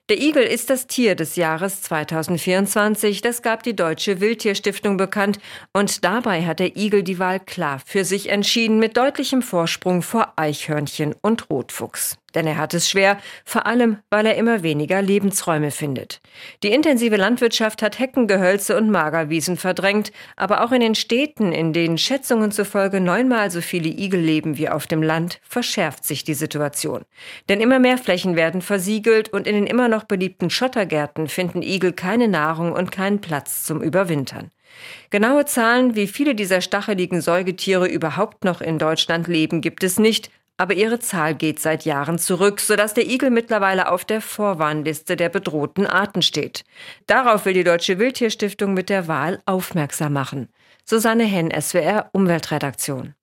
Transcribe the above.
Der Igel ist das Tier des Jahres 2024, das gab die Deutsche Wildtierstiftung bekannt, und dabei hat der Igel die Wahl klar für sich entschieden, mit deutlichem Vorsprung vor Eichhörnchen und Rotfuchs. Denn er hat es schwer, vor allem, weil er immer weniger Lebensräume findet. Die intensive Landwirtschaft hat Heckengehölze und Magerwiesen verdrängt, aber auch in den Städten, in denen Schätzungen zufolge 9-mal so viele Igel leben wie auf dem Land, verschärft sich die Situation. Denn immer mehr Flächen werden versiegelt und in den immer noch beliebten Schottergärten finden Igel keine Nahrung und keinen Platz zum Überwintern. Genaue Zahlen, wie viele dieser stacheligen Säugetiere überhaupt noch in Deutschland leben, gibt es nicht. Aber ihre Zahl geht seit Jahren zurück, sodass der Igel mittlerweile auf der Vorwarnliste der bedrohten Arten steht. Darauf will die Deutsche Wildtierstiftung mit der Wahl aufmerksam machen. Susanne Henn, SWR Umweltredaktion.